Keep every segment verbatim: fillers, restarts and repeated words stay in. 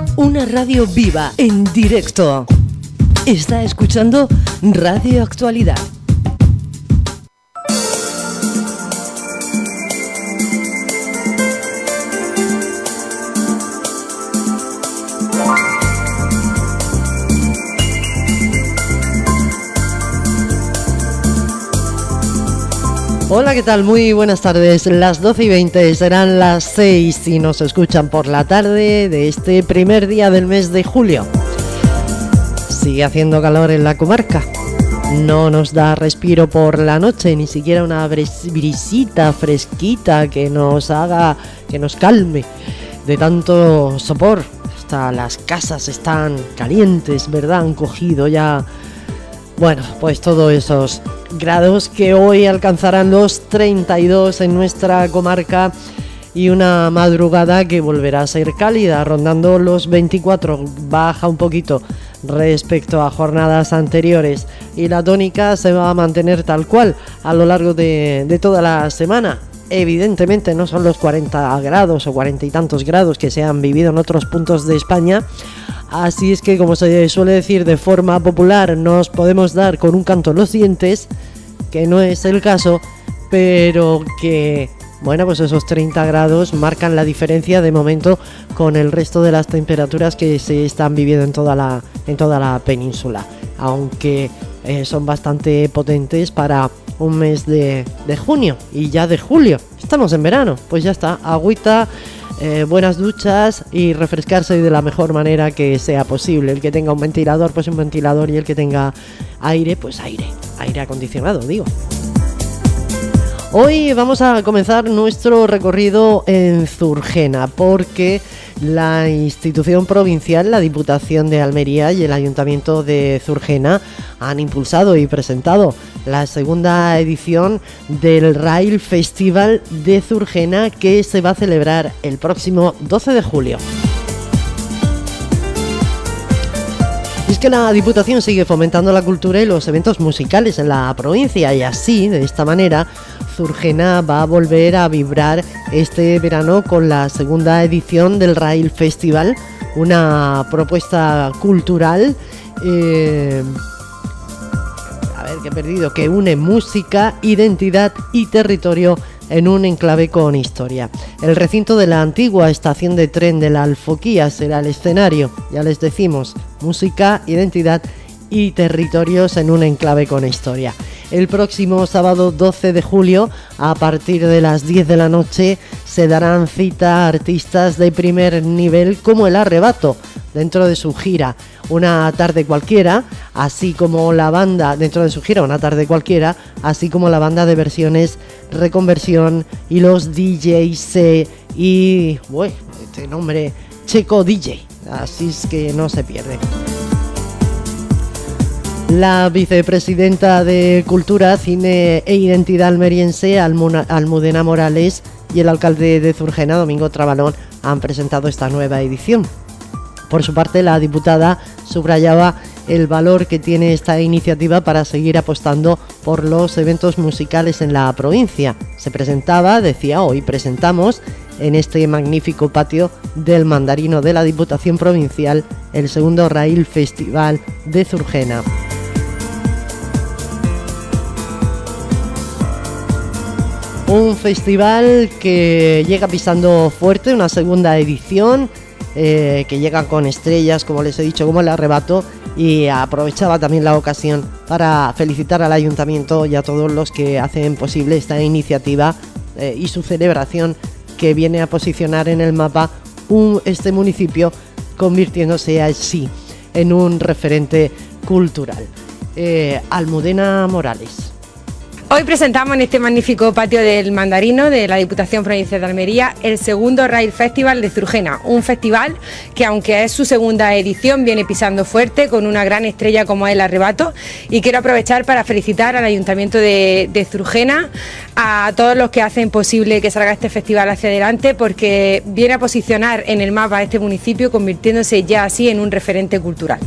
Una radio viva, en directo. Está escuchando Radio Actualidad. Hola, ¿qué tal? Muy buenas tardes. Las doce y veinte serán las seis y nos escuchan por la tarde de este primer día del mes de julio. Sigue haciendo calor en la comarca. No nos da respiro por la noche, ni siquiera una brisita fresquita que nos haga, que nos calme de tanto sopor. Hasta las casas están calientes, ¿verdad? Han cogido ya... Bueno, pues todos esos grados que hoy alcanzarán los treinta y dos en nuestra comarca y una madrugada que volverá a ser cálida, rondando los veinticuatro, baja un poquito respecto a jornadas anteriores y la tónica se va a mantener tal cual a lo largo de, de toda la semana. Evidentemente no son los cuarenta grados o cuarenta y tantos grados que se han vivido en otros puntos de España. Así es que, como se suele decir de forma popular, nos podemos dar con un canto en los dientes, que no es el caso, pero que, bueno, pues esos treinta grados marcan la diferencia de momento con el resto de las temperaturas que se están viviendo en toda la, en toda la península, aunque eh, son bastante potentes para un mes de, de junio y ya de julio. Estamos en verano, pues ya está, agüita... Eh, buenas duchas y refrescarse de la mejor manera que sea posible. El que tenga un ventilador, pues un ventilador, y el que tenga aire, pues aire, aire acondicionado, digo. Hoy vamos a comenzar nuestro recorrido en Zurgena, porque la institución provincial, la Diputación de Almería y el Ayuntamiento de Zurgena han impulsado y presentado la segunda edición del Rail Festival de Zurgena, que se va a celebrar el próximo doce de julio. Es que la Diputación sigue fomentando la cultura y los eventos musicales en la provincia, y así, de esta manera, Zurgena va a volver a vibrar este verano con la segunda edición del Rail Festival, una propuesta cultural eh, a ver, que he perdido, que une música, identidad y territorio en un enclave con historia. El recinto de la antigua estación de tren de la Alfoquía será el escenario, ya les decimos, música, identidad y territorios en un enclave con historia. El próximo sábado doce de julio, a partir de las diez de la noche, se darán cita a artistas de primer nivel como El Arrebato, dentro de su gira Una tarde cualquiera, así como la banda, dentro de su gira Una tarde cualquiera, así como la banda de versiones Reconversión y los D Js y, bueno, este nombre, Checo D J, así es que no se pierde. La vicepresidenta de Cultura, Cine e Identidad almeriense, Almudena Morales, y el alcalde de Zurgena, Domingo Trabalón, han presentado esta nueva edición. Por su parte, la diputada subrayaba el valor que tiene esta iniciativa para seguir apostando por los eventos musicales en la provincia. Se presentaba, decía, hoy presentamos en este magnífico patio del Mandarino de la Diputación Provincial el segundo Rail Festival de Zurgena. Un festival que llega pisando fuerte, una segunda edición eh, que llega con estrellas, como les he dicho, como El Arrebato, y aprovechaba también la ocasión para felicitar al Ayuntamiento y a todos los que hacen posible esta iniciativa eh, y su celebración, que viene a posicionar en el mapa un, este municipio, convirtiéndose así en un referente cultural. Eh, Almudena Morales. Hoy presentamos en este magnífico patio del Mandarino de la Diputación Provincial de Almería el segundo Rail Festival de Zurgena, un festival que, aunque es su segunda edición, viene pisando fuerte con una gran estrella como es El Arrebato, y quiero aprovechar para felicitar al Ayuntamiento de, de Zurgena, a todos los que hacen posible que salga este festival hacia adelante, porque viene a posicionar en el mapa a este municipio, convirtiéndose ya así en un referente cultural.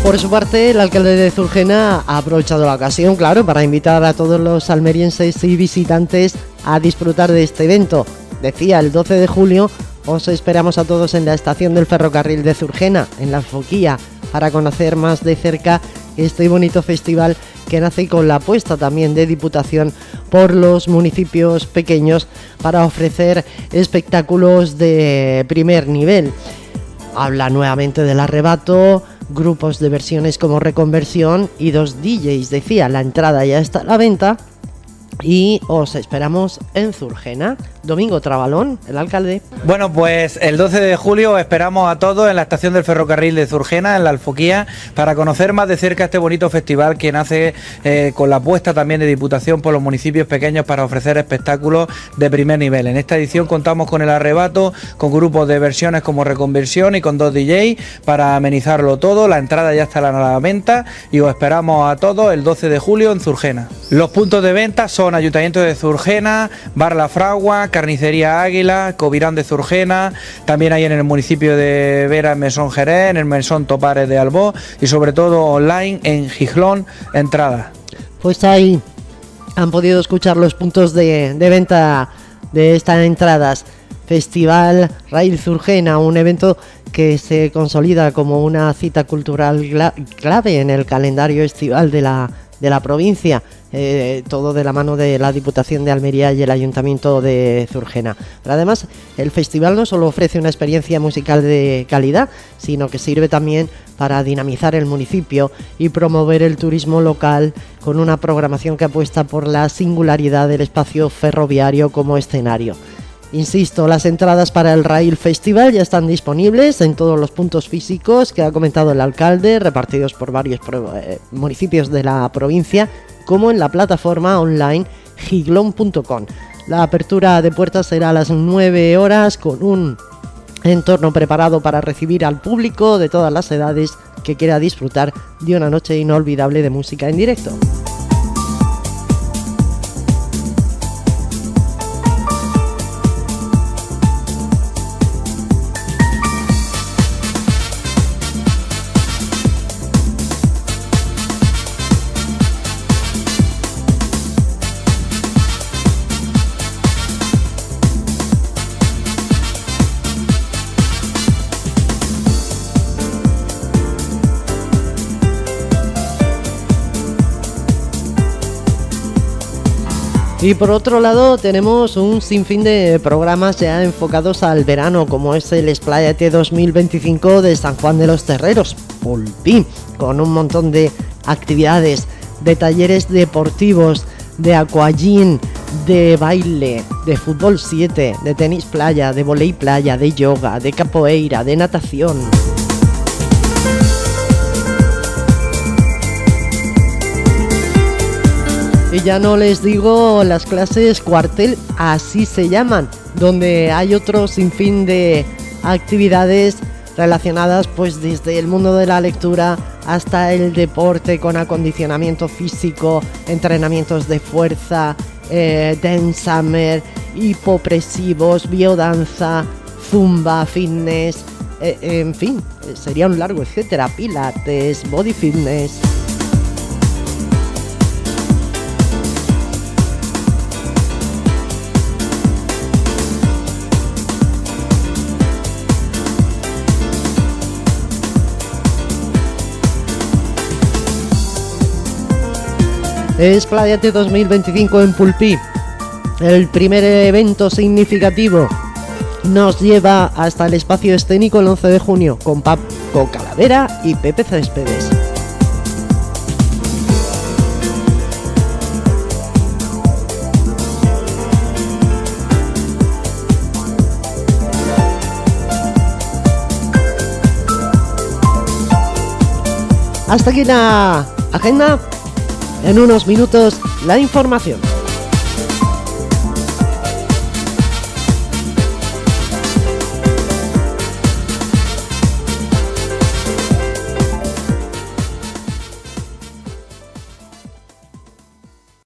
Por su parte, el alcalde de Zurgena ha aprovechado la ocasión, claro, para invitar a todos los almerienses y visitantes a disfrutar de este evento. Decía, el doce de julio os esperamos a todos en la estación del ferrocarril de Zurgena, en la Alfoquía, para conocer más de cerca este bonito festival que nace con la apuesta también de Diputación por los municipios pequeños para ofrecer espectáculos de primer nivel. Habla nuevamente del arrebato, grupos de versiones como Reconversión y dos D Js. Decía, la entrada ya está a la venta y os esperamos en Zurgena. Domingo Trabalón, el alcalde. Bueno, pues el doce de julio esperamos a todos en la estación del ferrocarril de Zurgena, en la Alfoquía, para conocer más de cerca este bonito festival que nace eh, con la apuesta también de Diputación por los municipios pequeños para ofrecer espectáculos de primer nivel. En esta edición contamos con el arrebato, con grupos de versiones como Reconversión y con dos D Js para amenizarlo todo. La entrada ya está a la venta y os esperamos a todos el doce de julio en Zurgena. Los puntos de venta son Ayuntamiento de Zurgena, Bar La Fragua, Carnicería Águila, Covirán de Zurgena, también hay en el municipio de Vera, en Mesón Jerez, en el Mesón Topares de Albó y sobre todo online en Gijlón Entrada. Pues ahí han podido escuchar los puntos de, de venta de estas entradas. Festival Rail Zurgena, un evento que se consolida como una cita cultural clave en el calendario estival de la, de la provincia. Eh, todo de la mano de la Diputación de Almería y el Ayuntamiento de Zurgena. Pero además, el festival no solo ofrece una experiencia musical de calidad, sino que sirve también para dinamizar el municipio y promover el turismo local con una programación que apuesta por la singularidad del espacio ferroviario como escenario. Insisto, las entradas para el Rail Festival ya están disponibles en todos los puntos físicos que ha comentado el alcalde, repartidos por varios pro- eh, municipios de la provincia, como en la plataforma online giglón punto com. La apertura de puertas será a las nueve horas con un entorno preparado para recibir al público de todas las edades que quiera disfrutar de una noche inolvidable de música en directo. Y por otro lado tenemos un sinfín de programas ya enfocados al verano, como es el Expláyate dos mil veinticinco de San Juan de los Terreros, Pulpí, con un montón de actividades, de talleres deportivos, de aquagym, de baile, de fútbol siete, de tenis playa, de volei playa, de yoga, de capoeira, de natación. Y ya no les digo las clases cuartel, así se llaman, donde hay otro sinfín de actividades relacionadas pues desde el mundo de la lectura hasta el deporte con acondicionamiento físico, entrenamientos de fuerza, eh, dance summer, hipopresivos, biodanza, zumba, fitness, eh, en fin, sería un largo etcétera, pilates, body fitness. Expláyate dos mil veinticinco en Pulpí, el primer evento significativo, nos lleva hasta el espacio escénico el once de junio con Paco Calavera y Pepe Céspedes. Hasta aquí la agenda. En unos minutos, la información.